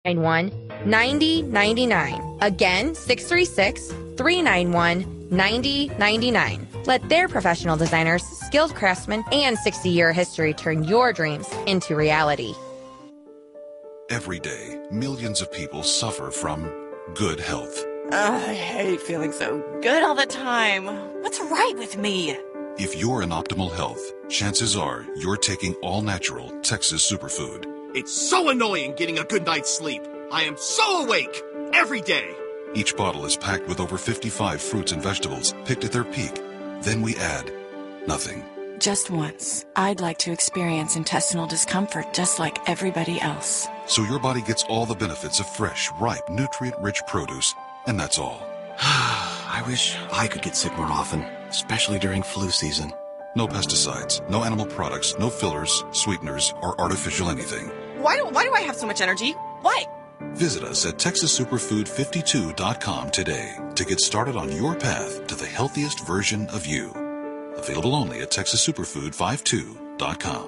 9099. Again, 636-391-9099. Let their professional designers, skilled craftsmen, and 60-year history turn your dreams into reality. Every day, millions of people suffer from good health. I hate feeling so good all the time. What's right with me? If you're in optimal health, chances are you're taking all-natural Texas Superfood. It's so annoying getting a good night's sleep. I am so awake every day. Each bottle is packed with over 55 fruits and vegetables picked at their peak. Then we add nothing. Just once, I'd like to experience intestinal discomfort just like everybody else. So your body gets all the benefits of fresh, ripe, nutrient-rich produce, and that's all. I wish I could get sick more often, especially during flu season. No pesticides, no animal products, no fillers, sweeteners, or artificial anything. Why do I have so much energy? Why? Visit us at TexasSuperfood52.com today to get started on your path to the healthiest version of you. Available only at TexasSuperfood52.com.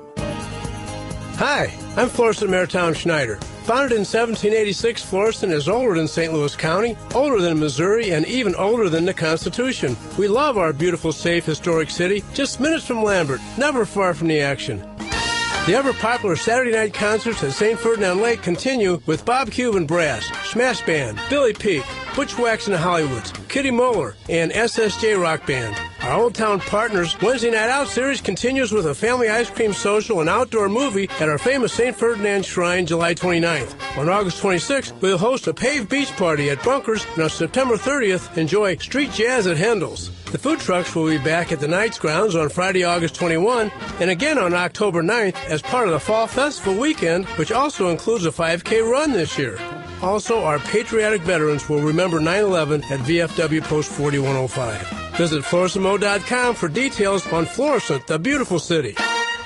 Hi, I'm Florissant Maritime Schneider. Founded in 1786, Florissant is older than St. Louis County, older than Missouri, and even older than the Constitution. We love our beautiful, safe, historic city, just minutes from Lambert, never far from the action. The ever-popular Saturday night concerts at St. Ferdinand Lake continue with Bob Cuban Brass, Smash Band, Billy Peak, Butch Wax and the Hollywoods, Kitty Moeller, and SSJ Rock Band. Our Old Town Partners Wednesday Night Out series continues with a family ice cream social and outdoor movie at our famous St. Ferdinand Shrine July 29th. On August 26th, we'll host a paved beach party at Bunkers, and on September 30th, enjoy street jazz at Hendel's. The food trucks will be back at the Knights Grounds on Friday, August 21, and again on October 9th as part of the Fall Festival weekend, which also includes a 5K run this year. Also, our patriotic veterans will remember 9/11 at VFW Post 4105. Visit FlorissantMo.com for details on Florissant, the beautiful city.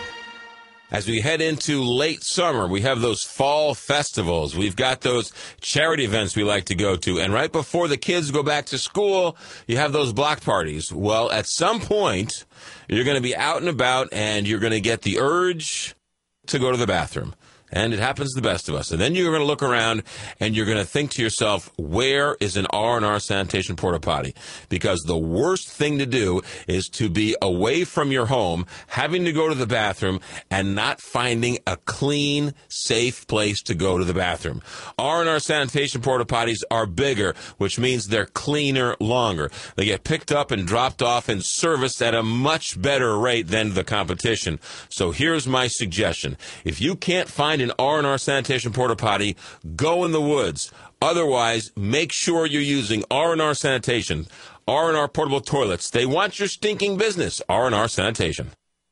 As we head into late summer, we have those fall festivals. We've got those charity events we like to go to. And right before the kids go back to school, you have those block parties. Well, at some point, you're going to be out and about, and you're going to get the urge to go to the bathroom. And it happens to the best of us. And then you're going to look around and you're going to think to yourself, where is an R&R sanitation porta potty? Because the worst thing to do is to be away from your home, having to go to the bathroom, and not finding a clean, safe place to go to the bathroom. R&R sanitation porta potties are bigger, which means they're cleaner longer. They get picked up and dropped off and serviced at a much better rate than the competition. So here's my suggestion. If you can't find an R&R sanitation porta potty, go in the woods. Otherwise, make sure you're using R&R Sanitation, R&R portable toilets. They want your stinking business. R&R Sanitation.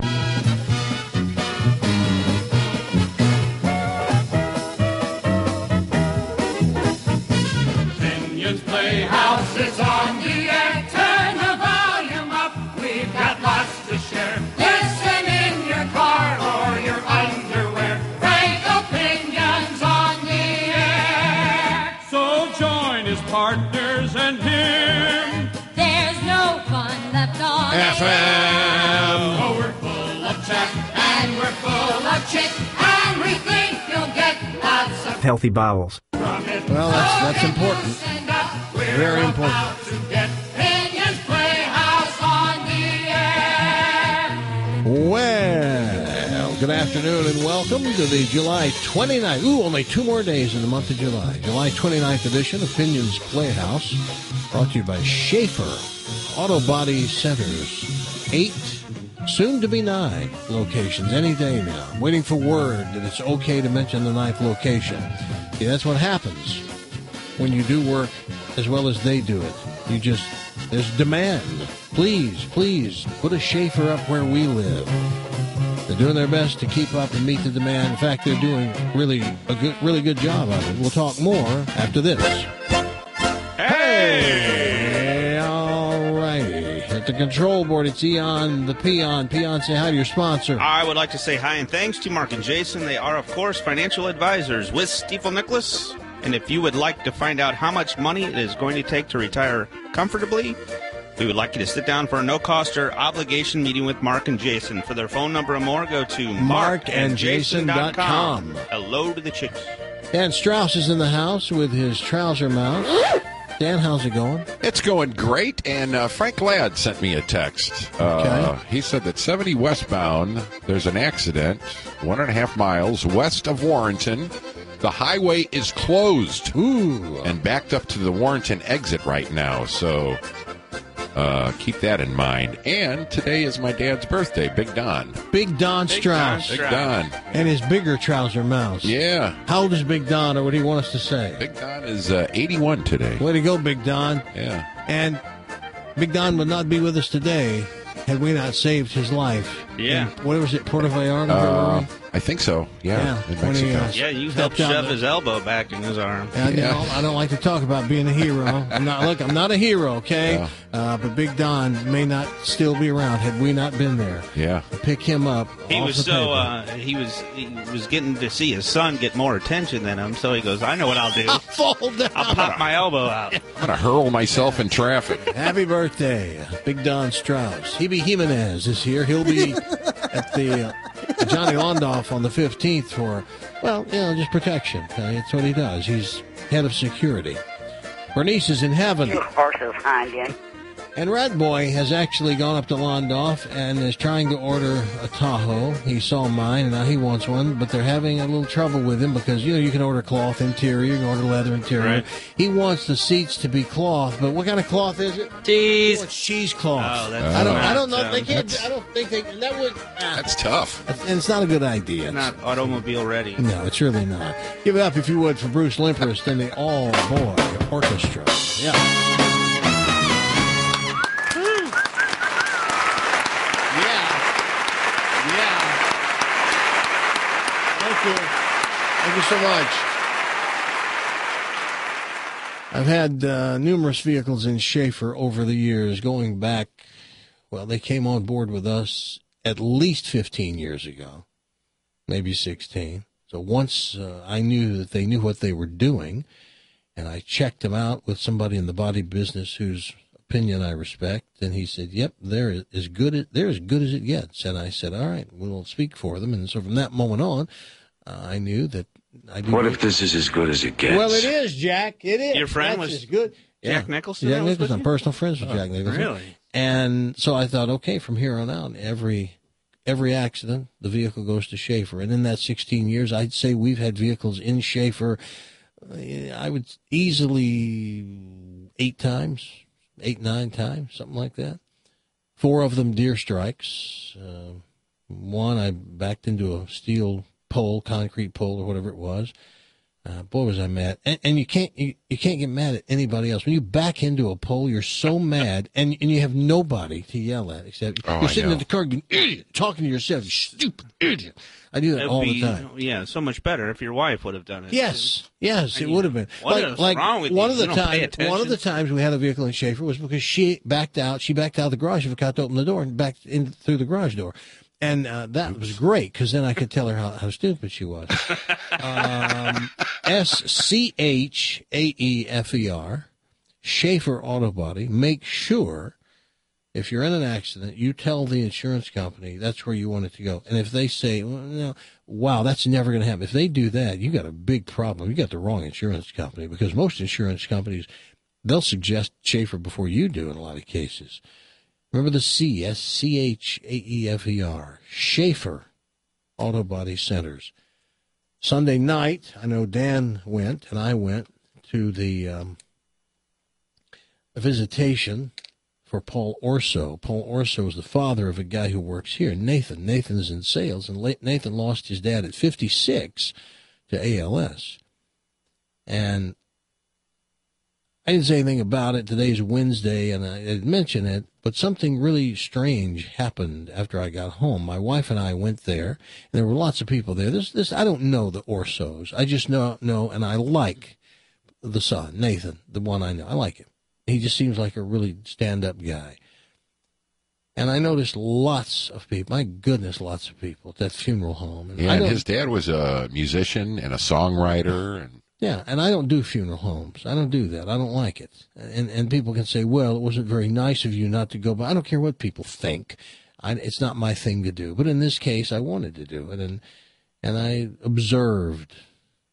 Vineyards Playhouse is on the air. Turn the volume up. We've got lots to share. Listen in your car or your underwear. Frank opinions on the air. So join his partners and him. There's no fun left on FM. Oh, we're full of chat and we're full of chit, and we think you'll get lots of healthy bowels. Well, that's important. Very important. Vineyards Playhouse on the air. Well, good afternoon and welcome to the July 29th. Only 2 more days in the month of July. July 29th edition of Vineyards Playhouse, brought to you by Schaefer Auto Body Centers. 8, soon to be 9 locations any day now. I'm waiting for word that it's okay to mention the 9th location. Yeah, that's what happens when you do work as well as they do it. There's demand. Please, put a Schaefer up where we live. They're doing their best to keep up and meet the demand. In fact, they're doing really good job of it. We'll talk more after this. Hey! All righty. At the control board, it's Eon, the Peon. Peon, say hi to your sponsor. I would like to say hi and thanks to Mark and Jason. They are, of course, financial advisors with Stifel Nicholas. And if you would like to find out how much money it is going to take to retire comfortably, we would like you to sit down for a no-cost or obligation meeting with Mark and Jason. For their phone number or more, go to markandjason.com. Hello to the chicks. Dan Strauss is in the house with his trouser mouse. Dan, how's it going? It's going great, and Frank Ladd sent me a text. Okay. He said that 70 westbound, there's an accident 1.5 miles west of Warrenton. The highway is closed and backed up to the Warrenton exit right now, so keep that in mind. And today is my dad's birthday, Big Don. Big Don Strauss. Big Don. And his bigger trouser mouse. Yeah. How old is Big Don, or what do you want us to say? Big Don is 81 today. Way to go, Big Don. Yeah. And Big Don would not be with us today had we not saved his life. Yeah. What was it, Puerto Vallarta? I think so, yeah. In when he, Mexico. You helped shove his elbow back in his arm. I don't like to talk about being a hero. I'm not a hero, okay? Yeah. But Big Don may not still be around had we not been there. Yeah. To pick him up. He was he was getting to see his son get more attention than him, so he goes, I know what I'll do. I'll fall down. I'll pop my elbow out. I'm going to hurl myself in traffic. Happy birthday, Big Don Strauss. Hebe Jimenez is here. He'll be at the Johnny Londoff on the 15th for, just protection. That's what he does. He's head of security. Bernice is in heaven. You horses hind end. And Rat Boy has actually gone up to Londoff and is trying to order a Tahoe. He saw mine, and now he wants one, but they're having a little trouble with him because, you can order cloth interior, you can order leather interior. Right. He wants the seats to be cloth, but what kind of cloth is it? Cheese. He wants cheesecloth. Oh, that's I don't know. They can't. I don't think they. That would. That's tough. And it's not a good idea. Not automobile ready. No, it's really not. Give it up, if you would, for Bruce Limperst and the All Boy Orchestra. Yeah. Thank you so much. I've had numerous vehicles in Schaefer over the years, going back, they came on board with us at least 15 years ago, maybe 16. So once I knew that they knew what they were doing, and I checked them out with somebody in the body business whose opinion I respect, and he said, yep, they're as good as it gets. And I said, all right, we'll speak for them. And so from that moment on, I knew that I do. What if this is as good as it gets? Well, it is, Jack. It is. Your friend That's was as good. Jack Nicholson? Jack Nicholson. I'm personal friends with Jack Nicholson. Really? And so I thought, okay, from here on out, every accident, the vehicle goes to Schaefer. And in that 16 years, I'd say we've had vehicles in Schaefer, I would easily 8 times, 8, 9 times, something like that. 4 of them deer strikes. One, I backed into a steel pole, concrete pole, or whatever it was. Boy, was I mad. And you can't get mad at anybody else. When you back into a pole, you're so mad, and you have nobody to yell at except you're sitting in the car going, idiot, talking to yourself, you stupid idiot. I do that all the time. Yeah, so much better if your wife would have done it. Yes, it would have been. What's wrong with one you? Of the times we had a vehicle in Schaefer was because she backed out of the garage. She forgot to open the door and backed in through the garage door. And that was great, because then I could tell her how stupid she was. SCHAEFER, Schaefer Auto Body. Make sure, if you're in an accident, you tell the insurance company that's where you want it to go. And if they say, wow, that's never going to happen. If they do that, you got a big problem. You got the wrong insurance company, because most insurance companies, they'll suggest Schaefer before you do in a lot of cases. Remember the C, SCHAEFER, Schaefer Auto Body Centers. Sunday night, I know Dan went, and I went to the visitation for Paul Orso. Paul Orso is the father of a guy who works here, Nathan. Nathan is in sales, and Nathan lost his dad at 56 to ALS. And I didn't say anything about it. Today's Wednesday, and I didn't mention it, but something really strange happened after I got home. My wife and I went there, and there were lots of people there. I don't know the Orsos. I just know, and I like the son, Nathan, the one I know. I like him. He just seems like a really stand-up guy. And I noticed lots of people, my goodness, lots of people at that funeral home. And his dad was a musician and a songwriter, and yeah, and I don't do funeral homes. I don't do that. I don't like it. And people can say, well, it wasn't very nice of you not to go, but I don't care what people think. It's not my thing to do. But in this case, I wanted to do it, and I observed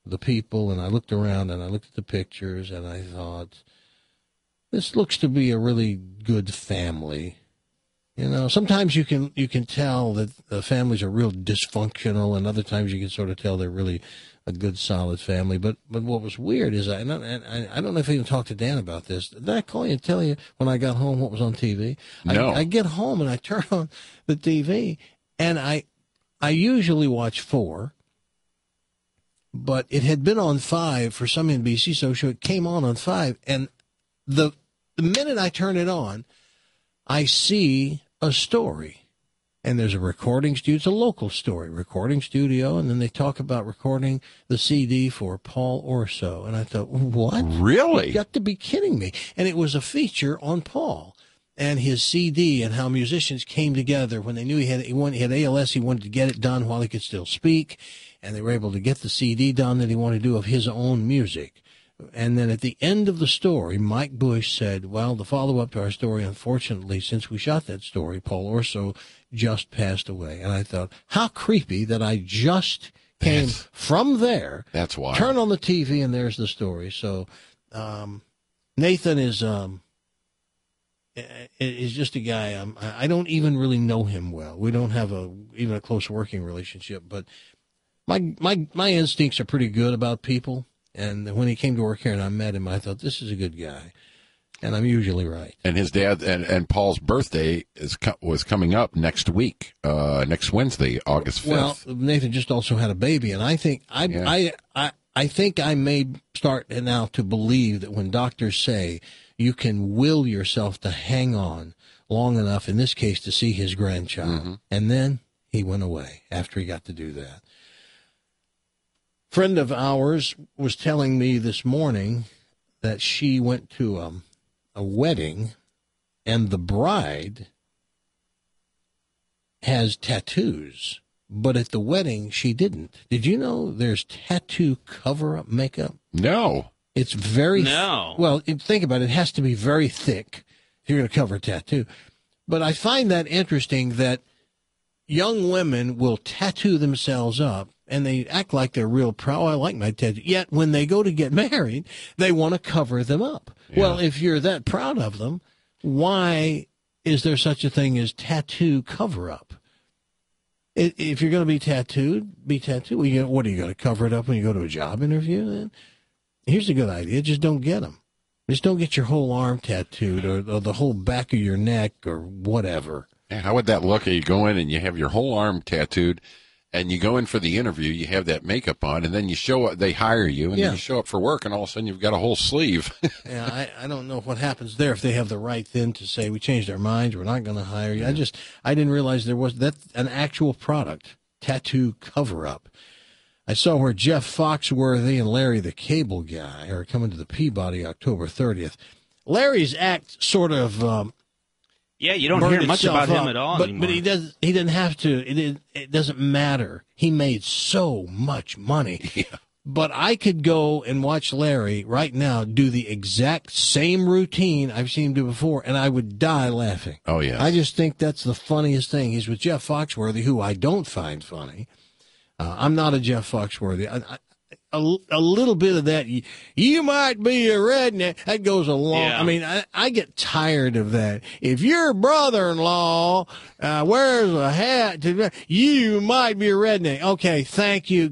the people, and I looked around and I looked at the pictures, and I thought, this looks to be a really good family. You know, sometimes you can tell that the families are real dysfunctional, and other times you can sort of tell they're really a good, solid family. But what was weird is I don't know if I even talked to Dan about this. Did I call you and tell you when I got home what was on TV? No. I get home and I turn on the TV, and I usually watch 4, but it had been on 5 for some NBC social. It came on 5, and the minute I turn it on, I see a story. And there's a recording studio. It's a local story, recording studio. And then they talk about recording the CD for Paul Orso. And I thought, what? Really? You got to be kidding me. And it was a feature on Paul and his CD and how musicians came together when they knew he had ALS. He wanted to get it done while he could still speak. And they were able to get the CD done that he wanted to do of his own music. And then at the end of the story, Mike Bush said, well, the follow-up to our story, unfortunately, since we shot that story, Paul Orso just passed away. And I thought, how creepy that I just came from there. That's why. Turn on the TV, and there's the story. So Nathan is just a guy. I don't even really know him well. We don't have even a close working relationship. But my instincts are pretty good about people. And when he came to work here and I met him, I thought, this is a good guy. And I'm usually right. And his dad and Paul's birthday was coming up next week, next Wednesday, August 5th. Well, Nathan just also had a baby, and I think I think I may start now to believe that when doctors say you can will yourself to hang on long enough, in this case, to see his grandchild, and then he went away after he got to do that. Friend of ours was telling me this morning that she went to a wedding, and the bride has tattoos, but at the wedding she didn't. Did you know there's tattoo cover-up makeup? No. It's very well, think about it. It has to be very thick if you're going to cover a tattoo. But I find that interesting that young women will tattoo themselves up, and they act like they're real proud. Oh, I like my tattoo. Yet when they go to get married, they want to cover them up. Yeah. Well, if you're that proud of them, why is there such a thing as tattoo cover-up? If you're going to be tattooed, be tattooed. Well, what are you going to cover it up when you go to a job interview? Then here's a good idea: just don't get them. Just don't get your whole arm tattooed or the whole back of your neck or whatever. Yeah, how would that look? You go in and you have your whole arm tattooed, and you go in for the interview, you have that makeup on, and then you show up, they hire you, and then you show up for work, and all of a sudden you've got a whole sleeve. Yeah, I don't know what happens there if they have the right then to say, we changed our minds, we're not going to hire you. Yeah. I didn't realize that's an actual product, tattoo cover-up. I saw where Jeff Foxworthy and Larry the Cable Guy are coming to the Peabody October 30th. Larry's act sort of... yeah, you don't hear much about him at all anymore. But he didn't have to. It doesn't matter. He made so much money. Yeah. But I could go and watch Larry right now do the exact same routine I've seen him do before, and I would die laughing. Oh, yeah. I just think that's the funniest thing. He's with Jeff Foxworthy, who I don't find funny. I'm not a Jeff Foxworthy. A little bit of that, you might be a redneck, that goes along. Yeah. I mean, I get tired of that. If your brother-in-law wears a hat, you might be a redneck. Okay, thank you.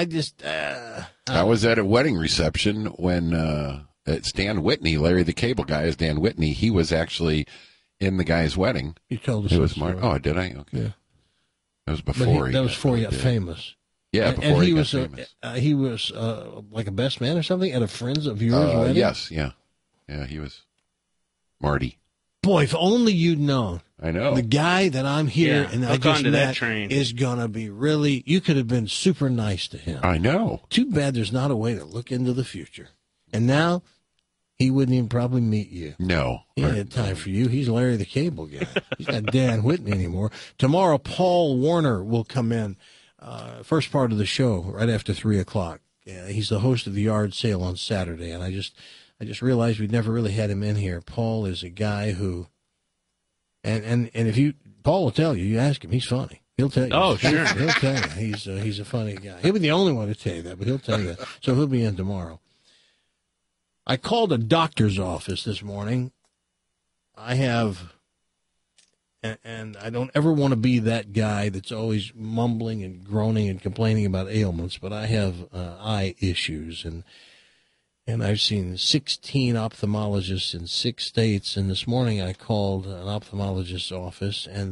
I was at a wedding reception when it's Dan Whitney, Larry the Cable Guy is Dan Whitney. He was actually in the guy's wedding. You told us. It was Oh, did I? Okay. Yeah. That was before that was before he got famous. Yeah, before he got famous. He was like a best man or something at a friend's of yours wedding? Yes, yeah. Yeah, he was Marty. Boy, if only you'd known. I know. The guy that I'm here and I just met train. Is going to be really, you could have been super nice to him. I know. Too bad there's not a way to look into the future. And now, he wouldn't even probably meet you. No. He had time for you. He's Larry the Cable Guy. He's not Dan Whitney anymore. Tomorrow, Paul Warner will come in. First part of the show, right after 3 o'clock. He's the host of the yard sale on Saturday, and I just realized we'd never really had him in here. Paul is a guy who, and if Paul will tell you, you ask him, he's funny. He'll tell you. Oh, sure. He'll tell you. He's a funny guy. He'll be the only one to tell you that, but he'll tell you that. So he'll be in tomorrow. I called a doctor's office this morning. I have, and I don't ever want to be that guy that's always mumbling and groaning and complaining about ailments, but I have eye issues, and I've seen 16 ophthalmologists in 6 states, and this morning I called an ophthalmologist's office, and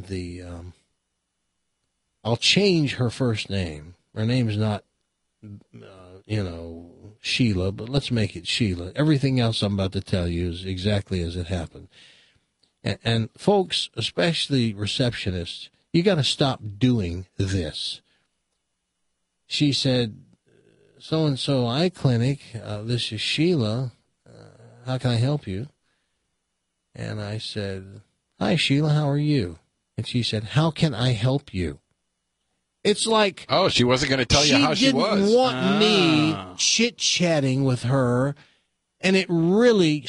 I'll change her first name. Her name's not, Sheila, but let's make it Sheila. Everything else I'm about to tell you is exactly as it happened. And folks, especially receptionists, you got to stop doing this. She said, so-and-so eye clinic, this is Sheila. How can I help you? And I said, hi, Sheila, how are you? And she said, how can I help you? It's like... Oh, she wasn't going to tell you how she was. She didn't want me chit-chatting with her, and it really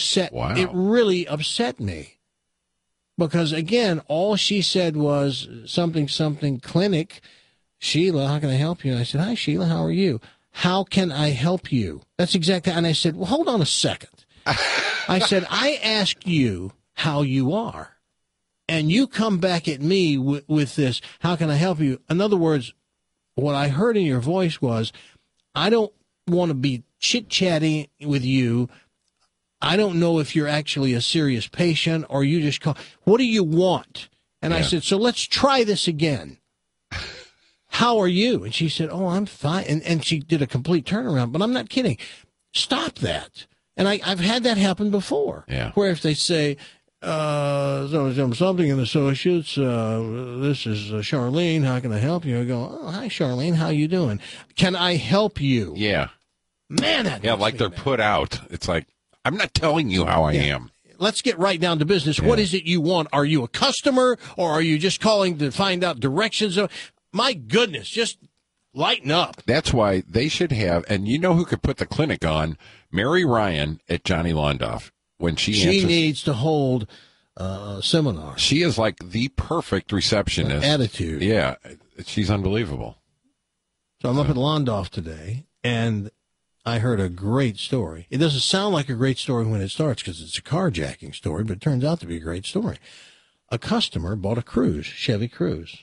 upset me. Because, again, all she said was something clinic. Sheila, how can I help you? And I said, hi, Sheila, how are you? How can I help you? That's exactly... And I said, well, hold on a second. I said, I asked you how you are. And you come back at me with this, how can I help you? In other words, what I heard in your voice was, I don't want to be chit-chatting with you. I don't know if you're actually a serious patient or you just call. What do you want? And I said, so let's try this again. How are you? And she said, oh, I'm fine. And she did a complete turnaround, but I'm not kidding. Stop that. And I've had that happen before. Yeah. Where if they say, something in Associates, this is Charlene, how can I help you? I go, oh, hi, Charlene, how you doing? Can I help you? Yeah. Man, that like they're put out. It's like, I'm not telling you how I am. Let's get right down to business. What is it you want? Are you a customer, or are you just calling to find out directions? My goodness, just lighten up. That's why they should have, and you know who could put the clinic on? Mary Ryan at Johnny Londoff. When she needs to hold a seminar. She is like the perfect receptionist. Attitude. Yeah, she's unbelievable. So I'm up at Londoff today, and I heard a great story. It doesn't sound like a great story when it starts because it's a carjacking story, but it turns out to be a great story. A customer bought a Cruze, Chevy Cruze,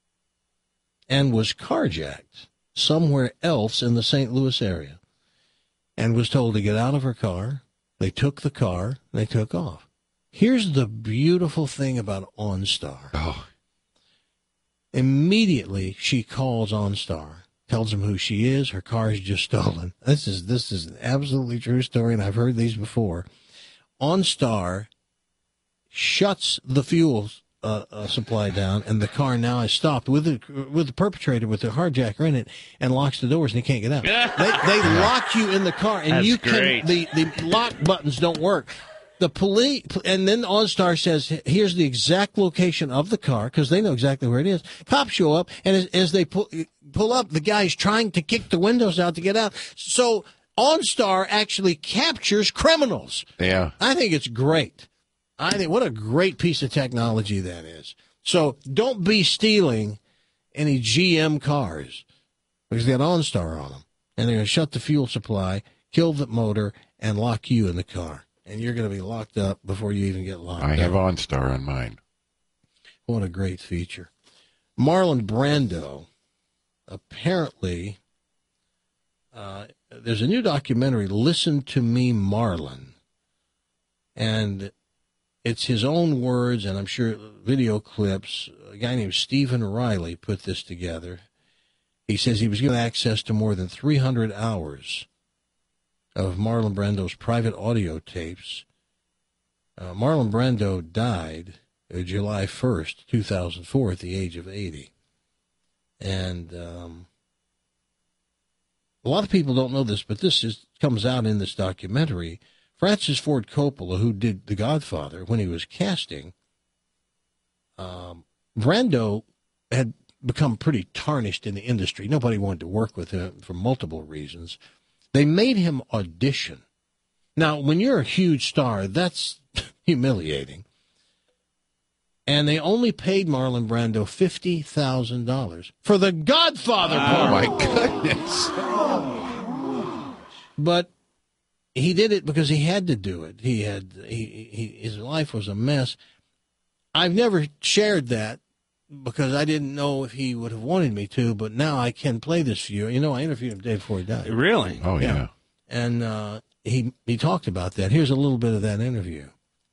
and was carjacked somewhere else in the St. Louis area and was told to get out of her car. They took the car, and they took off. Here's the beautiful thing about OnStar. Oh. Immediately, she calls OnStar, tells them who she is. Her car is just stolen. This is an absolutely true story, and I've heard these before. OnStar shuts the fuel supply down, and the car now is stopped with the perpetrator, with the hardjacker in it, and locks the doors, and he can't get out. They lock you in the car, and That's you can great. the lock buttons don't work. The police, and then OnStar says, here's the exact location of the car, because they know exactly where it is. Cops show up, and as they pull up, the guy's trying to kick the windows out to get out. So OnStar actually captures criminals. Yeah. I think it's great. I think what a great piece of technology that is. So don't be stealing any GM cars because they got OnStar on them. And they're going to shut the fuel supply, kill the motor, and lock you in the car. And you're going to be locked up before you even get locked up. I have OnStar on mine. What a great feature. Marlon Brando, apparently, there's a new documentary, Listen to Me, Marlon. And it's his own words, and I'm sure video clips. A guy named Stephen Riley put this together. He says he was given access to more than 300 hours of Marlon Brando's private audio tapes. Marlon Brando died July 1st, 2004, at the age of 80. And a lot of people don't know this, but this comes out in this documentary. Francis Ford Coppola, who did The Godfather, when he was casting, Brando had become pretty tarnished in the industry. Nobody wanted to work with him for multiple reasons. They made him audition. Now, when you're a huge star, that's humiliating. And they only paid Marlon Brando $50,000 for the Godfather part. Oh, my goodness. But he did it because he had to do it. His life was a mess. I've never shared that because I didn't know if he would have wanted me to, but now I can play this for you. You know, I interviewed him the day before he died. Really? Oh, yeah. And he talked about that. Here's a little bit of that interview.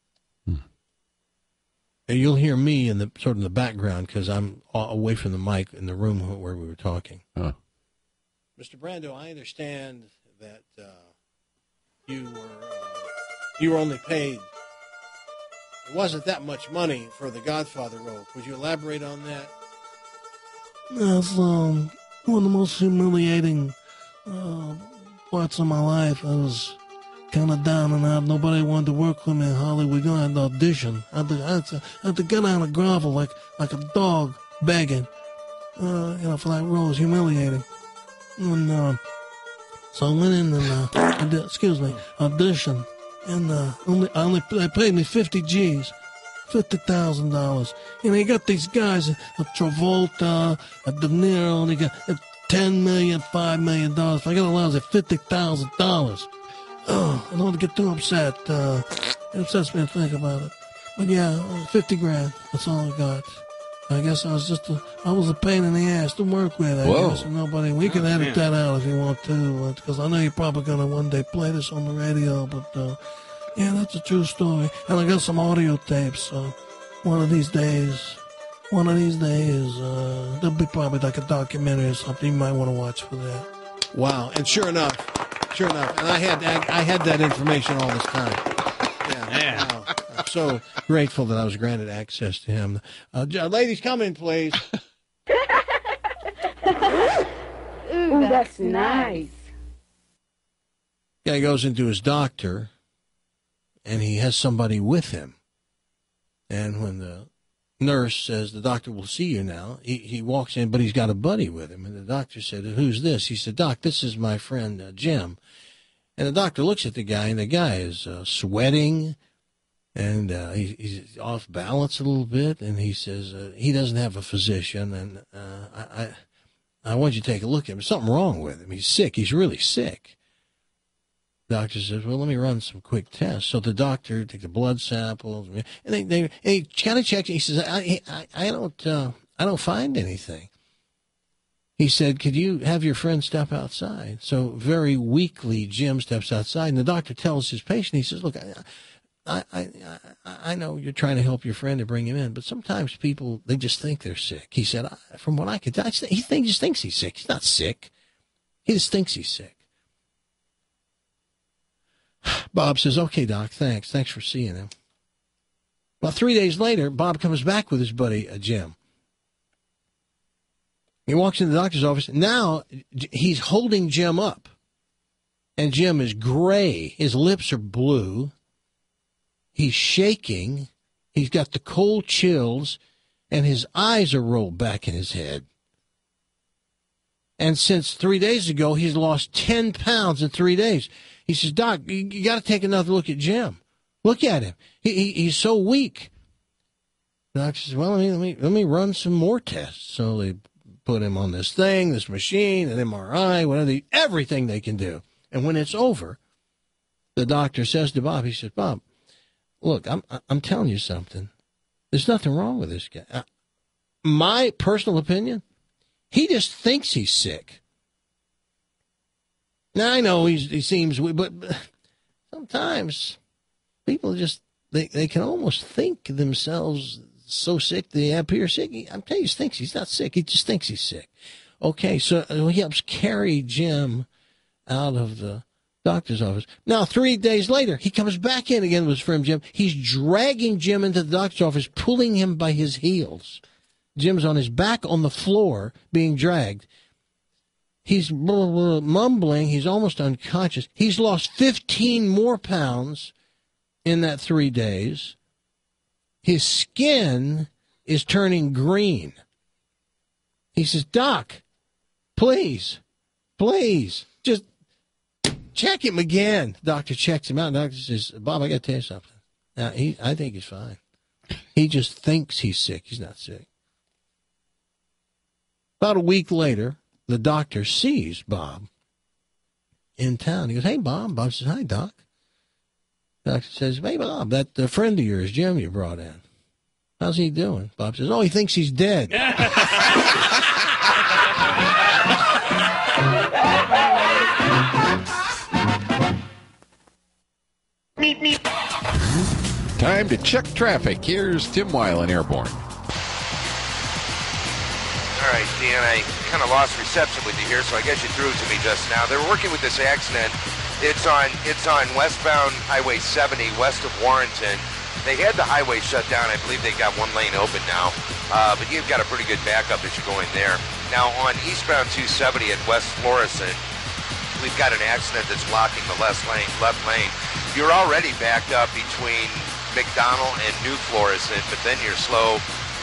You'll hear me in the sort of in the background because I'm away from the mic in the room where we were talking. Huh. Mr. Brando, I understand that you were only paid. It wasn't that much money for the Godfather role. Could you elaborate on that? That's one of the most humiliating parts of my life. I was kind of down and out. Nobody wanted to work with me in Hollywood. I had to audition. I had to get on the grovel like a dog begging, for that role. It was humiliating. And so I went in and auditioned, and they paid me 50 G's. $50,000. And they got these guys, Travolta, De Niro, and they got $10 million, $5 million. If I got allowed at $50,000. Oh, I don't want to get too upset. It upsets me to think about it. But yeah, 50 grand. That's all I got. I guess I was a pain in the ass to work with. I guess. And we can edit that out if you want to, because I know you're probably going to one day play this on the radio. But yeah, that's a true story. And I got some audio tapes. One of these days, there'll be probably like a documentary or something you might want to watch for that. Wow! And sure enough, and I had that information all this time. Yeah. Wow. I'm so grateful that I was granted access to him. Ladies, come in, please. Ooh, that's nice. Guy goes into his doctor, and he has somebody with him. And when the nurse says, the doctor will see you now, he walks in, but he's got a buddy with him. And the doctor said, who's this? He said, Doc, this is my friend Jim. And the doctor looks at the guy, and the guy is sweating, and he's off balance a little bit. And he says, he doesn't have a physician, and I want you to take a look at him. There's something wrong with him. He's sick. He's really sick. The doctor says, well, let me run some quick tests. So the doctor takes the blood samples, and he kind of checks. He says, I don't find anything. He said, could you have your friend step outside? So very weakly, Jim steps outside, and the doctor tells his patient, he says, look, I know you're trying to help your friend to bring him in, but sometimes people, they just think they're sick. He said, from what I could tell, he just thinks he's sick. He's not sick. He just thinks he's sick. Bob says, okay, Doc, thanks. Thanks for seeing him. About 3 days later, Bob comes back with his buddy, Jim. He walks into the doctor's office. Now he's holding Jim up. And Jim is gray. His lips are blue. He's shaking. He's got the cold chills. And his eyes are rolled back in his head. And since 3 days ago, he's lost 10 pounds in 3 days. He says, Doc, you got to take another look at Jim. Look at him. He's so weak. The doctor says, well, let me run some more tests. So they put him on this thing, this machine, an MRI, whatever, everything they can do. And when it's over, the doctor says to Bob, he says, Bob, look, I'm telling you something. There's nothing wrong with this guy. My personal opinion, he just thinks he's sick. Now, I know he seems weak, but sometimes people just, they can almost think themselves so sick they appear sick. I'm telling you, he thinks he's not sick. He just thinks he's sick. Okay, so he helps carry Jim out of the doctor's office. Now, 3 days later, he comes back in again with his friend Jim. He's dragging Jim into the doctor's office, pulling him by his heels. Jim's on his back on the floor being dragged. He's mumbling. He's almost unconscious. He's lost 15 more pounds in that 3 days. His skin is turning green. He says, Doc, please, just check him again. The doctor checks him out. The doctor says, Bob, I got to tell you something. Now, I think he's fine. He just thinks he's sick. He's not sick. About a week later, the doctor sees Bob in town. He goes, "Hey, Bob." Bob says, "Hi, Doc." The doctor says, "Hey, Bob, that friend of yours, Jim, you brought in. How's he doing?" Bob says, "Oh, he thinks he's dead." Time to check traffic. Here's Tim Weiland, Airborne. All right, Dan, I kind of lost reception with you here, so I guess you threw it to me just now. They're working with this accident. It's on westbound Highway 70 west of Warrenton. They had the highway shut down. I believe they got one lane open now, but you've got a pretty good backup as you're going there. Now, on eastbound 270 at West Florissant, we've got an accident that's blocking the left lane. You're already backed up between McDonald and New Florissant, but then you're slow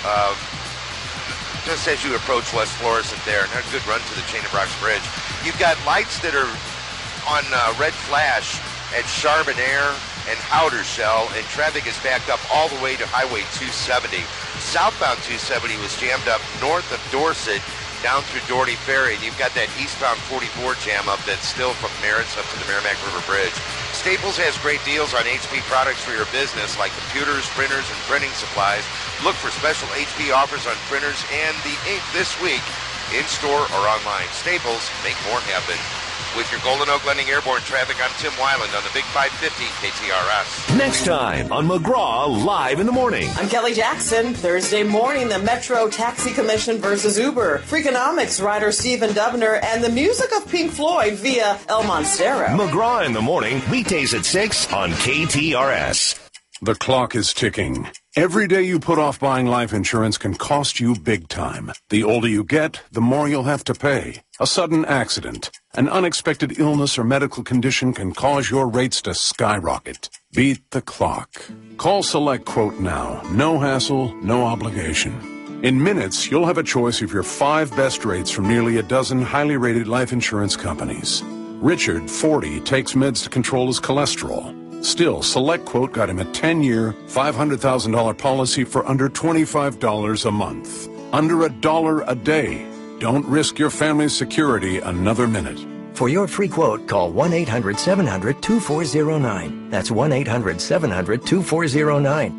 just as you approach West Florissant there, and a good run to the Chain of Rocks Bridge. You've got lights that are on red flash at Charbonnaire and Howdershell, and traffic is backed up all the way to Highway 270. Southbound 270 was jammed up north of Dorset down through Doherty Ferry, and you've got that eastbound 44 jam up that's still from Merritt's up to the Merrimack River Bridge. Staples has great deals on HP products for your business, like computers, printers, and printing supplies. Look for special HP offers on printers and the ink this week, in-store or online. Staples, make more happen. With your Golden Oak Landing Airborne traffic, I'm Tim Weiland on the Big 550 KTRS. Next time on McGraw Live in the Morning. I'm Kelly Jackson. Thursday morning, the Metro Taxi Commission versus Uber. Freakonomics writer Stephen Dubner and the music of Pink Floyd via El Monstero. McGraw in the Morning, weekdays at 6 on KTRS. The clock is ticking. Every day you put off buying life insurance can cost you big time. The older you get, the more you'll have to pay. A sudden accident, an unexpected illness or medical condition can cause your rates to skyrocket. Beat the clock. Call Select Quote now. No hassle, no obligation. In minutes, you'll have a choice of your 5 best rates from nearly a dozen highly rated life insurance companies. Richard, 40, takes meds to control his cholesterol. Still, Select Quote got him a 10-year, $500,000 policy for under $25 a month. Under $1 a day. Don't risk your family's security another minute. For your free quote, call 1-800-700-2409. That's 1-800-700-2409.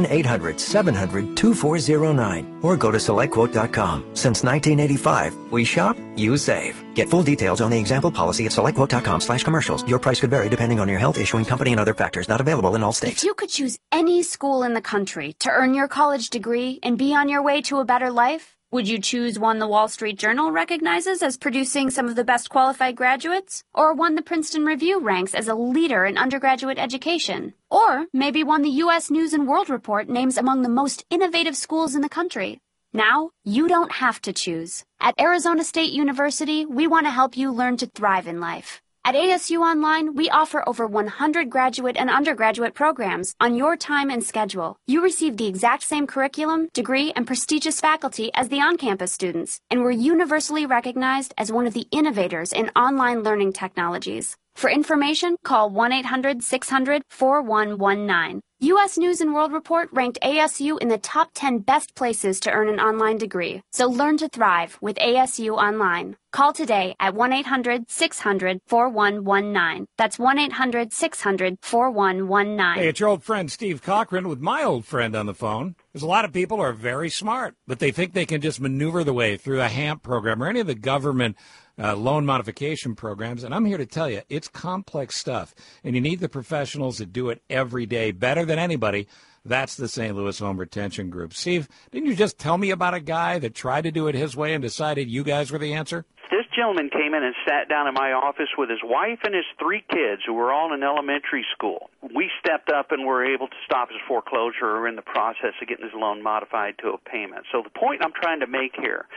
1-800-700-2409. Or go to SelectQuote.com. Since 1985, we shop, you save. Get full details on the example policy at SelectQuote.com/commercials. Your price could vary depending on your health, issuing company, and other factors. Not available in all states. If you could choose any school in the country to earn your college degree and be on your way to a better life, would you choose one the Wall Street Journal recognizes as producing some of the best qualified graduates? Or one the Princeton Review ranks as a leader in undergraduate education? Or maybe one the U.S. News & World Report names among the most innovative schools in the country? Now, you don't have to choose. At Arizona State University, we want to help you learn to thrive in life. At ASU Online, we offer over 100 graduate and undergraduate programs on your time and schedule. You receive the exact same curriculum, degree, and prestigious faculty as the on-campus students, and we're universally recognized as one of the innovators in online learning technologies. For information, call 1-800-600-4119. U.S. News & World Report ranked ASU in the top 10 best places to earn an online degree. So learn to thrive with ASU Online. Call today at 1-800-600-4119. That's 1-800-600-4119. Hey, it's your old friend Steve Cochran with my old friend on the phone. There's a lot of people who are very smart, but they think they can just maneuver the way through a HAMP program or any of the government loan modification programs, and I'm here to tell you, it's complex stuff, and you need the professionals that do it every day better than anybody. That's the St. Louis Home Retention Group. Steve, didn't you just tell me about a guy that tried to do it his way and decided you guys were the answer? This gentleman came in and sat down in my office with his wife and his 3 kids who were all in elementary school. We stepped up and were able to stop his foreclosure or in the process of getting his loan modified to a payment. So the point I'm trying to make here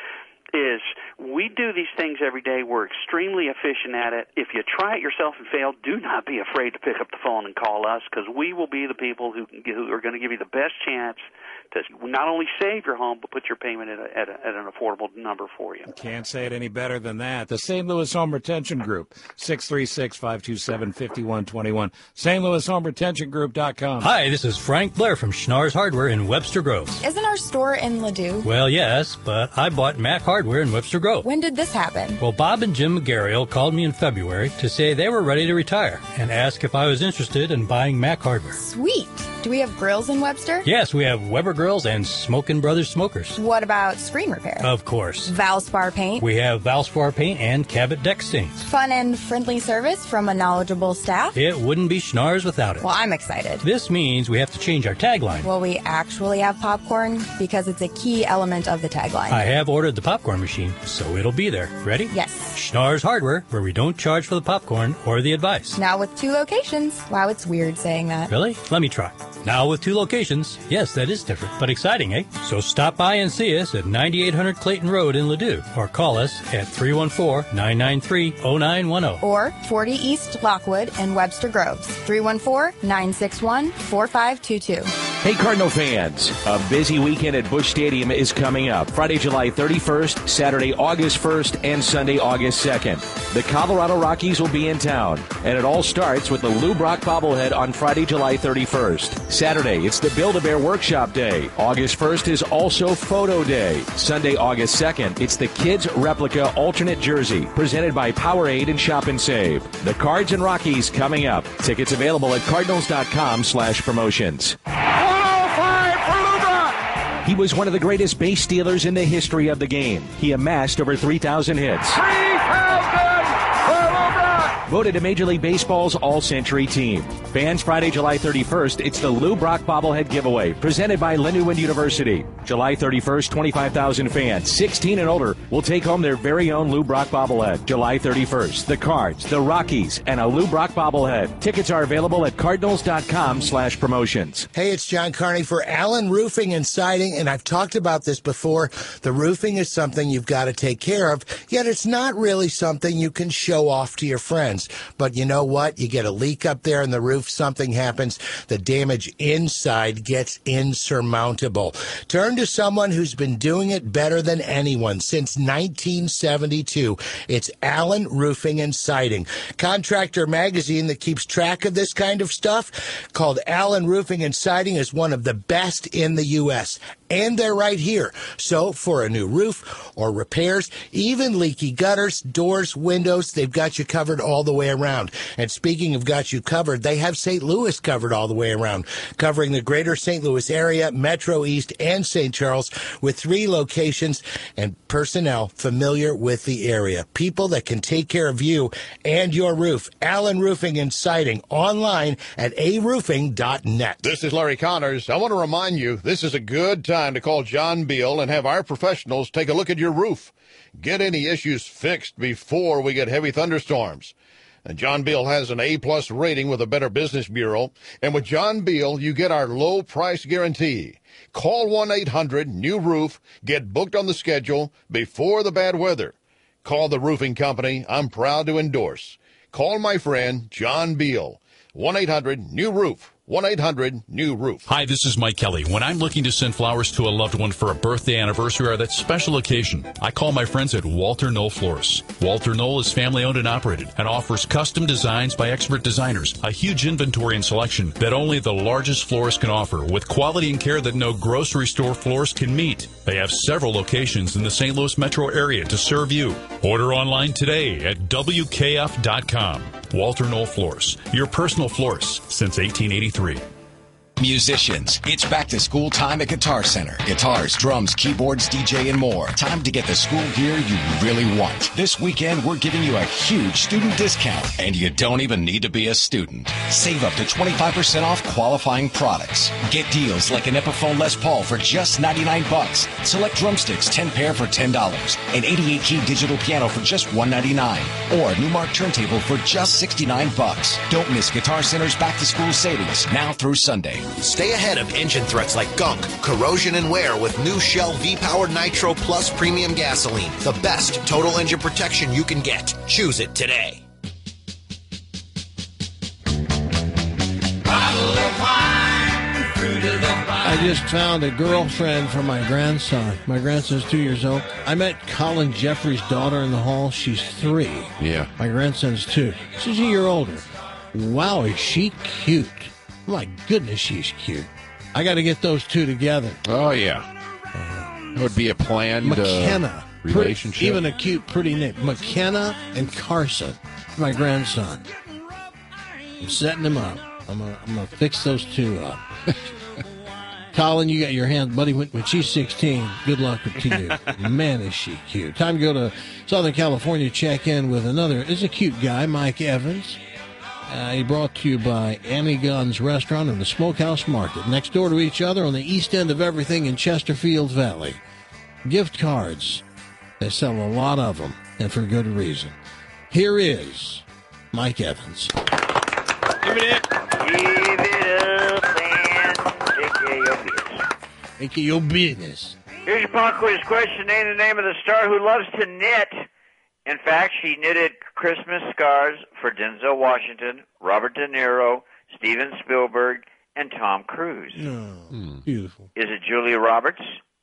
is we do these things every day. We're extremely efficient at it. If you try it yourself and fail, do not be afraid to pick up the phone and call us, because we will be the people who are going to give you the best chance to not only save your home, but put your payment at an affordable number for you. Can't say it any better than that. The St. Louis Home Retention Group, 636-527-5121. stlouishomeretentiongroup.com. Hi, this is Frank Blair from Schnarr's Hardware in Webster Groves. Isn't our store in Ladue? Well, yes, but I bought Mac Hardware in Webster Grove. When did this happen? Well, Bob and Jim McGarriel called me in February to say they were ready to retire and asked if I was interested in buying Mac Hardware. Sweet. Do we have grills in Webster? Yes, we have Weber Grills and Smokin' Brothers Smokers. What about screen repair? Of course. Valspar paint? We have Valspar paint and Cabot deck stains. Fun and friendly service from a knowledgeable staff? It wouldn't be Schnarr's without it. Well, I'm excited. This means we have to change our tagline. Will we actually have popcorn? Because it's a key element of the tagline. I have ordered the popcorn machine, so it'll be there. Ready? Yes. Schnarr's Hardware, where we don't charge for the popcorn or the advice. Now with 2 locations. Wow, it's weird saying that. Really? Let me try. Now with 2 locations. Yes, that is different, but exciting, eh? So stop by and see us at 9800 Clayton Road in Ladue, or call us at 314-993-0910. Or 40 East Lockwood in Webster Groves, 314-961-4522. Hey, Cardinal fans, a busy weekend at Busch Stadium is coming up. Friday, July 31st, Saturday, August 1st, and Sunday, August 2nd. The Colorado Rockies will be in town, and it all starts with the Lou Brock bobblehead on Friday, July 31st. Saturday, it's the Build-A-Bear Workshop Day. August 1st is also Photo Day. Sunday, August 2nd, it's the Kids Replica Alternate Jersey, presented by Powerade and Shop and Save. The Cards and Rockies coming up. Tickets available at cardinals.com/promotions. 105 for Lou Brock! He was one of the greatest base stealers in the history of the game. He amassed over 3,000 hits. 3,000 for Lou Brock! Voted to Major League Baseball's All-Century Team. Fans, Friday, July 31st, it's the Lou Brock Bobblehead Giveaway, presented by Lindenwood University. July 31st, 25,000 fans, 16 and older, will take home their very own Lou Brock Bobblehead. July 31st, the Cards, the Rockies, and a Lou Brock Bobblehead. Tickets are available at cardinals.com/promotions. Hey, it's John Carney for Allen Roofing and Siding, and I've talked about this before. The roofing is something you've got to take care of, yet it's not really something you can show off to your friends. But you know what? You get a leak up there in the roof, something happens, the damage inside gets insurmountable. Turn to someone who's been doing it better than anyone since 1972. It's Allen Roofing and Siding. Contractor magazine that keeps track of this kind of stuff, called Allen Roofing and Siding, is one of the best in the U.S., and they're right here. So for a new roof or repairs, even leaky gutters, doors, windows, they've got you covered all the way around. And speaking of got you covered, they have St. Louis covered all the way around, covering the greater St. Louis area, Metro East, and St. Charles, with 3 locations and personnel familiar with the area. People that can take care of you and your roof. Allen Roofing and Siding, online at aroofing.net. This is Larry Connors. I want to remind you, this is a good time to call John Beal and have our professionals take a look at your roof. Get any issues fixed before we get heavy thunderstorms. And John Beal has an A-plus rating with the Better Business Bureau. And with John Beal, you get our low price guarantee. Call 1-800-NEW-ROOF. Get booked on the schedule before the bad weather. Call the roofing company I'm proud to endorse. Call my friend John Beal. 1-800-NEW-ROOF. 1-800-NEW-ROOF. Hi, this is Mike Kelly. When I'm looking to send flowers to a loved one for a birthday, anniversary, or that special occasion, I call my friends at Walter Knoll Florists. Walter Knoll is family-owned and operated and offers custom designs by expert designers, a huge inventory and selection that only the largest florist can offer, with quality and care that no grocery store florist can meet. They have several locations in the St. Louis metro area to serve you. Order online today at WKF.com. Walter Knoll Florists, your personal florist since 1883. Musicians, it's back to school time at Guitar Center. Guitars, drums, keyboards, DJ, and more. Time to get the school gear you really want. This weekend, we're giving you a huge student discount, and you don't even need to be a student. Save up to 25% off qualifying products. Get deals like an Epiphone Les Paul for just $99. Select drumsticks, 10 pair for $10. An 88-key digital piano for just $199. Or a Newmark turntable for just $69. Don't miss Guitar Center's back to school savings now through Sunday. Stay ahead of engine threats like gunk, corrosion, and wear with new Shell V-Power Nitro Plus Premium Gasoline. The best total engine protection you can get. Choose it today. I just found a girlfriend for my grandson. My grandson's 2 years old. I met Colin Jeffrey's daughter in the hall. She's 3. Yeah. My grandson's 2. She's a year older. Wow, is she cute. My goodness, she's cute. I got to get those two together. Oh, yeah. It would be a planned McKenna. relationship. Even a cute, pretty name. McKenna and Carson. My grandson. I'm setting him up. I'm gonna fix those two up. Colin, you got your hand, buddy. When she's 16, good luck to you. Man, is she cute. Time to go to Southern California, check in with another. Is a cute guy, Mike Evans. He brought to you by Annie Gunn's Restaurant and the Smokehouse Market. Next door to each other on the east end of everything in Chesterfield Valley. Gift cards. They sell a lot of them, and for good reason. Here is Mike Evans. Give it up and take care of your business. Take care of your business. Here's your pop quiz question. Name the name of the star who loves to knit. In fact, she knitted Christmas scarves for Denzel Washington, Robert De Niro, Steven Spielberg, and Tom Cruise. No. Beautiful. Is it Julia Roberts?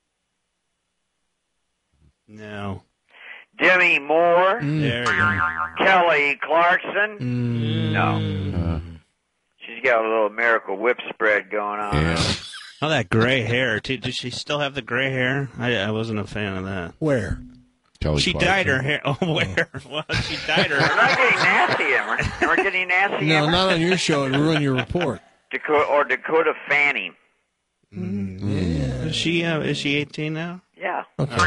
No. Demi Moore? There you go. Kelly Clarkson? No. She's got a little Miracle Whip spread going on. Yeah. Oh, that gray hair. Does she still have the gray hair? I wasn't a fan of that. Where? Kelly she Clarkson. dyed her hair. Oh, where? Well, she dyed her We're not getting nasty, Emmer. We're getting nasty, No, Emmer? not on your show. It'll ruin your report. Dakota Fanning. Yeah. Is she 18 now? Yeah. Okay.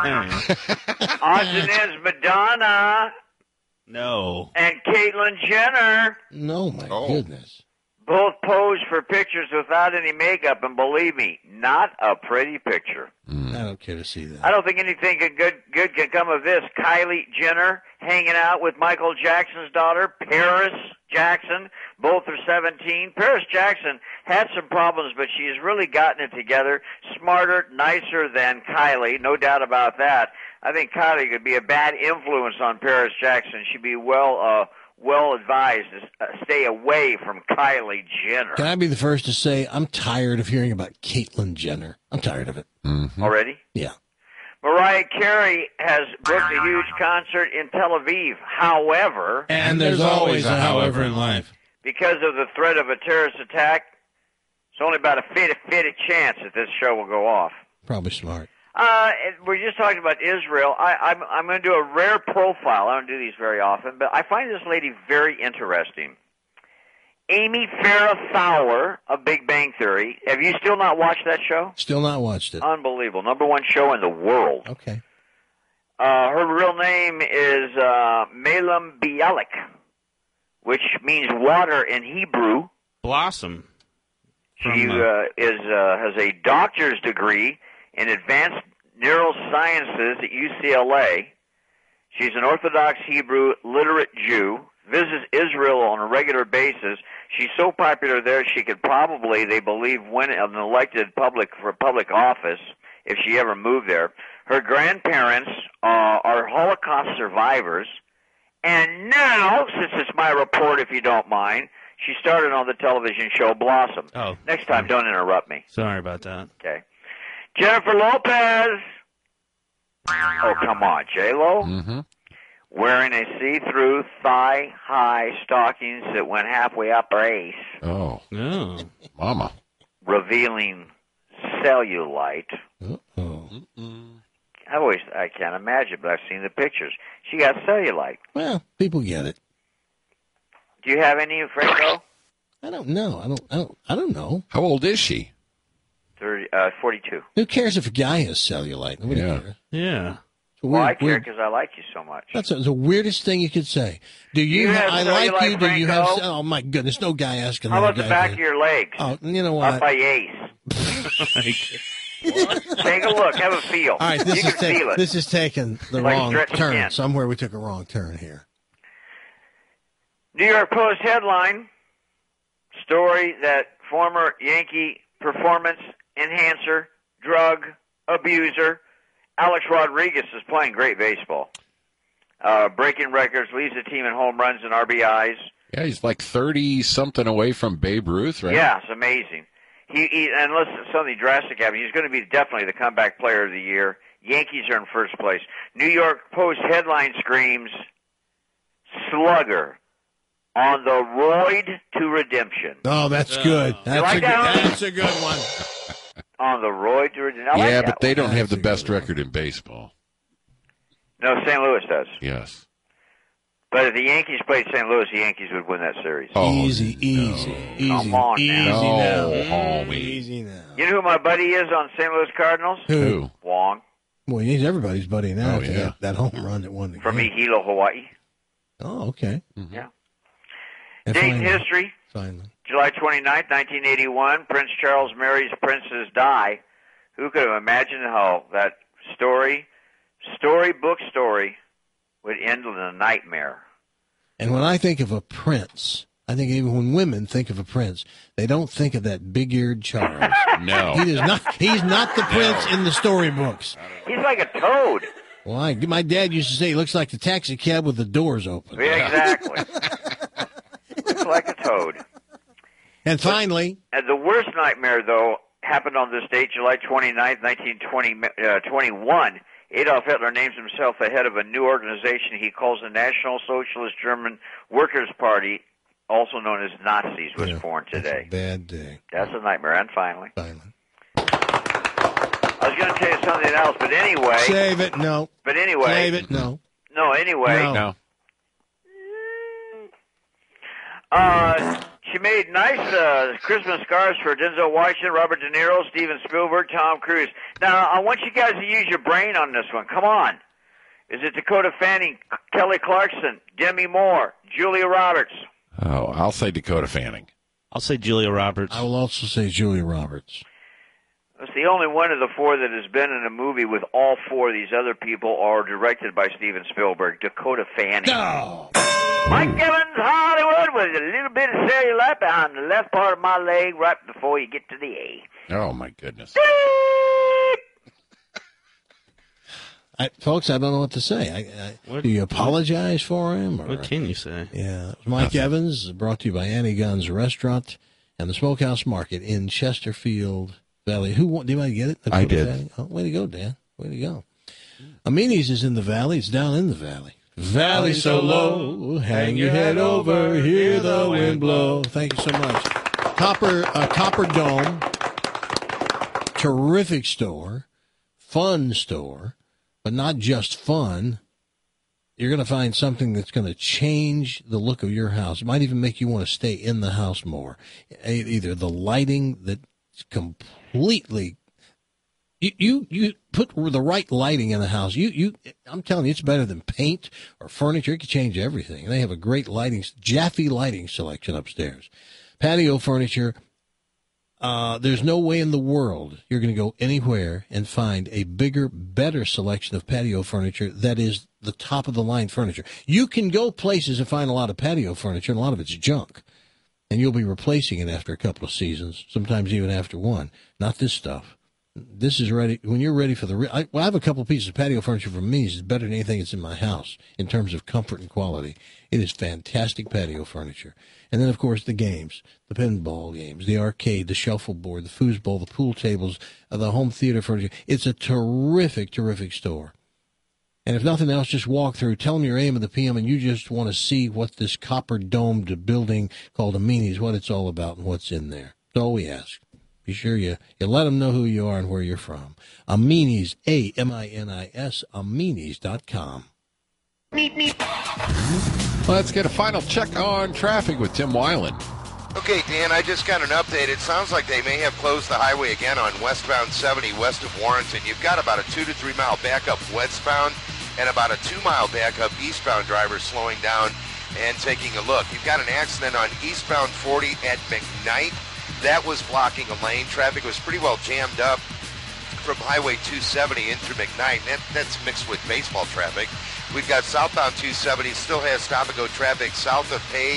Austin is Madonna No. and Caitlyn Jenner. No, my goodness. Both posed for pictures without any makeup, and believe me, not a pretty picture. I don't care to see that. I don't think anything good can come of this. Kylie Jenner hanging out with Michael Jackson's daughter, Paris Jackson. Both are 17. Paris Jackson had some problems, but she's really gotten it together. Smarter, nicer than Kylie, no doubt about that. I think Kylie could be a bad influence on Paris Jackson. She'd be well advised to stay away from Kylie Jenner. Can I be the first to say I'm tired of hearing about Caitlyn Jenner? I'm tired of it. Mm-hmm. Already? Yeah. Mariah Carey has booked a huge concert in Tel Aviv. However, And there's always a however in life. because of the threat of a terrorist attack, it's only about a 50-50 chance that this show will go off. Probably smart. We're just talking about Israel. I'm going to do a rare profile. I don't do these very often, but I find this lady very interesting. Amy Farrah Fowler of Big Bang Theory. Have you still not watched that show? Still not watched it. Unbelievable. #1 show in the world. Okay. Her real name is Malam Bialik, which means water in Hebrew. Blossom. She has a doctor's degree in advanced neurosciences at UCLA. She's an Orthodox Hebrew literate Jew, visits Israel on a regular basis. She's so popular there she could probably, they believe, win an elected public office if she ever moved there. Her grandparents are Holocaust survivors. And now, since it's my report, if you don't mind, she started on the television show Blossom. Oh. Next time, don't interrupt me. Sorry about that. Okay. Jennifer Lopez. Oh, come on, J-Lo. Mm-hmm. Wearing a see-through thigh-high stockings that went halfway up her ace. Oh. Oh. Mama. Revealing cellulite. Uh-oh. I can't imagine, but I've seen the pictures. She got cellulite. Well, people get it. Do you have any, Franco? I don't know. I don't know. How old is she? 42. Who cares if a guy has cellulite? Nobody cares. Yeah. Well, I care because I like you so much. That's the weirdest thing you could say. Do you have I like cellulite, you. Do you have? Franco? Oh my goodness! No guy asking. How another about the guy back that. of your legs? Oh, you know what? Up by your ace. Take a look. Have a feel. All right, you can feel it. This is taking the Like wrong stretching turn. in. Somewhere we took a wrong turn here. New York Post headline. story that former Yankee performance enhancer, drug abuser, Alex Rodriguez is playing great baseball. Breaking records, leads the team in home runs and RBIs. Yeah, he's like 30-something away from Babe Ruth, right? Yeah, it's amazing. He unless something drastic happens, he's going to be definitely the comeback player of the year. Yankees are in first place. New York Post headline screams, Slugger on the road to redemption. Oh, that's good. That's a good one. On the road to redemption. Yeah, but they don't have the best record in baseball. No, St. Louis does. Yes. But if the Yankees played St. Louis, the Yankees would win that series. Oh, easy. Come on now. Easy now. You know who my buddy is on St. Louis Cardinals? Who? Wong. Well, he's everybody's buddy now. Oh, yeah. That home run that won the From game. Hilo, Hawaii. Oh, okay. Mm-hmm. Yeah. And Date in finally- history. Finally. July 29th, 1981, Prince Charles marries Princess Di. Who could have imagined how that storybook story, would end in a nightmare? And when I think of a prince, I think even when women think of a prince, they don't think of that big-eared Charles. No. He's not the prince in the storybooks. He's like a toad. Well, my dad used to say he looks like the taxi cab with the doors open. Yeah, exactly. Looks like a toad. And finally... And the worst nightmare, though, happened on this date, July 29th, 1921. Adolf Hitler names himself the head of a new organization he calls the National Socialist German Workers' Party, also known as Nazis, was born today. Bad day. That's a nightmare. And finally. I was going to tell you something else, but anyway. Save it, no. But anyway. Save it, no. No, anyway. No. She made nice Christmas scarves for Denzel Washington, Robert De Niro, Steven Spielberg, Tom Cruise. Now, I want you guys to use your brain on this one. Come on. Is it Dakota Fanning, Kelly Clarkson, Demi Moore, Julia Roberts? Oh, I'll say Dakota Fanning. I'll say Julia Roberts. I will also say Julia Roberts. It's the only one of the four that has been in a movie with all four of these other people are directed by Steven Spielberg. Dakota Fanning. No. Mike Evans, Hollywood, with a little bit of cellulite behind the left part of my leg right before you get to the A. Oh, my goodness. Folks, I don't know what to say. Do you apologize for him? Or? What can you say? Yeah. Mike Evans, brought to you by Annie Gunn's Restaurant and the Smokehouse Market in Chesterfield Valley. Do you want to get it? I did. Oh, way to go, Dan. Way to go. Amini's is in the valley. It's down in the valley. Valley so low, hang your head over, hear the wind blow. Thank you so much. Copper Dome, terrific store, fun store, but not just fun. You're going to find something that's going to change the look of your house. It might even make you want to stay in the house more. Either the lighting that's completely... You put the right lighting in the house. I'm telling you, it's better than paint or furniture. It can change everything. They have a great Jaffe lighting selection upstairs. Patio furniture. There's no way in the world you're going to go anywhere and find a bigger, better selection of patio furniture that is the top of the line furniture. You can go places and find a lot of patio furniture, and a lot of it's junk. And you'll be replacing it after a couple of seasons, sometimes even after one. Not this stuff. This is ready. When you're ready for I have a couple of pieces of patio furniture from me. It's better than anything that's in my house in terms of comfort and quality. It is fantastic patio furniture. And then, of course, the games, the pinball games, the arcade, the shuffleboard, the foosball, the pool tables, the home theater furniture. It's a terrific, terrific store. And if nothing else, just walk through, tell them your AM and the PM, and you just want to see what this copper-domed building called Amini's, what it's all about and what's in there. That's all we ask. Be sure you let them know who you are and where you're from. Amini's, A-M-I-N-I-S, Amini's.com. Let's get a final check on traffic with Tim Weiland. Okay, Dan, I just got an update. It sounds like they may have closed the highway again on westbound 70 west of Warrenton. You've got about a 2 to 3 mile backup westbound and about a 2 mile backup eastbound driver slowing down and taking a look. You've got an accident on eastbound 40 at McKnight. That was blocking a lane. Traffic was pretty well jammed up from Highway 270 into McKnight. That's mixed with baseball traffic. We've got southbound 270, still has stop-and-go traffic south of Page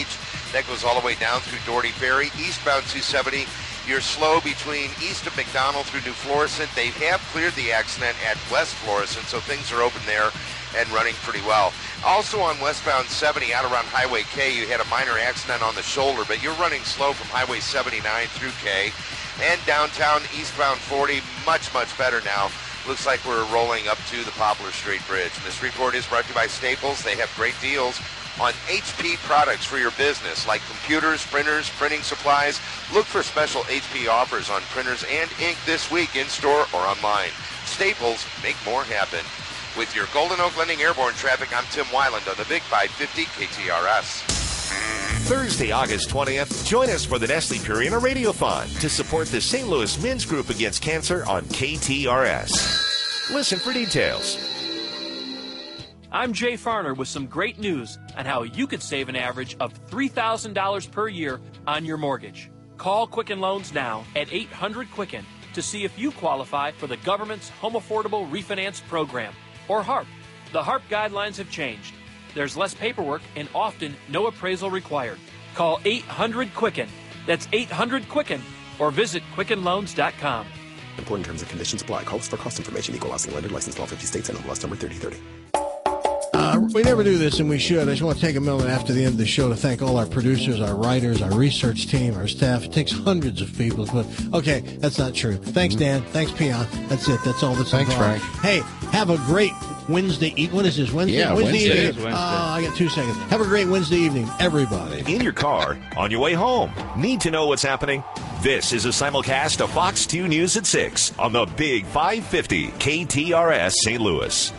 That goes all the way down through Doherty Ferry. Eastbound 270, you're slow between east of McDonald through New Florissant. They have cleared the accident at West Florissant, so things are open there and running pretty well. Also on westbound 70 out around Highway K, you had a minor accident on the shoulder, but you're running slow from Highway 79 through K. And downtown eastbound 40, much better now. Looks like we're rolling up to the Poplar Street Bridge. And this report is brought to you by Staples. They have great deals on HP products for your business, like computers, printers, printing supplies. Look for special HP offers on printers and ink this week in store or online. Staples, make more happen. With your Golden Oak Lending Airborne traffic, I'm Tim Weiland on the Big 550 KTRS. Thursday, August 20th, join us for the Nestle Purina Radiothon to support the St. Louis Men's Group Against Cancer on KTRS. Listen for details. I'm Jay Farner with some great news on how you could save an average of $3,000 per year on your mortgage. Call Quicken Loans now at 800-QUICKEN to see if you qualify for the government's Home Affordable Refinance Program, or HARP. The HARP guidelines have changed. There's less paperwork and often no appraisal required. Call 800-QUICKEN. That's 800-QUICKEN, or visit QuickenLoans.com. Important terms and conditions apply. Call us for cost information. Equal housing lender. Licensed in all 50 states. NMLS number 3030. We never do this, and we should. I just want to take a moment after the end of the show to thank all our producers, our writers, our research team, our staff. It takes hundreds of people to put. Okay, that's not true. Thanks, Dan. Thanks, Pion. That's it. That's all that's Thanks, involved. Frank. Hey, have a great Wednesday. What is this, Wednesday? Yeah, Wednesday. Evening. I got 2 seconds. Have a great Wednesday evening, everybody. In your car, on your way home. Need to know what's happening? This is a simulcast of Fox 2 News at 6 on the Big 550 KTRS St. Louis.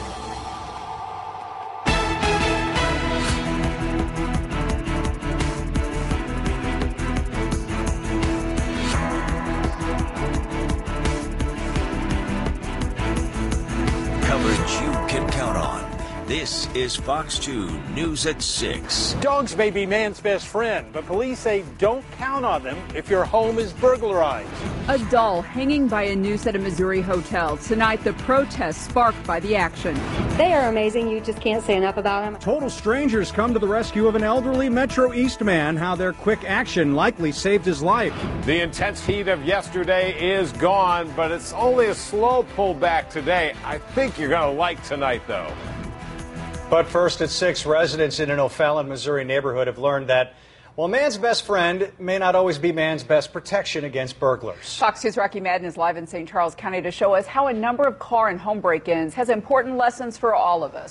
This is Fox 2 News at 6. Dogs may be man's best friend, but police say don't count on them if your home is burglarized. A doll hanging by a noose at a Missouri hotel. Tonight, the protest sparked by the action. They are amazing. You just can't say enough about them. Total strangers come to the rescue of an elderly Metro East man. How their quick action likely saved his life. The intense heat of yesterday is gone, but it's only a slow pullback today. I think you're going to like tonight, though. But first at 6, residents in an O'Fallon, Missouri neighborhood have learned that, well, man's best friend may not always be man's best protection against burglars. Fox 2's Rocky Madden is live in St. Charles County to show us how a number of car and home break-ins has important lessons for all of us.